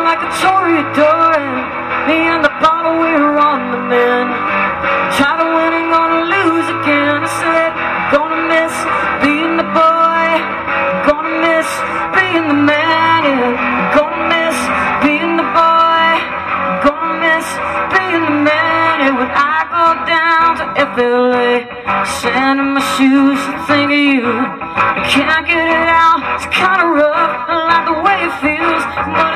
like a toreador, and me and the bottle, we were on the mend. Tried to win and gonna lose again. I said, gonna miss being the boy, gonna miss being the man, yeah. Gonna miss being the boy, gonna miss being the man. And when I go down to FLA, sand in my shoes to think of you. I can't get it out, it's kinda rough. I like the way it feels.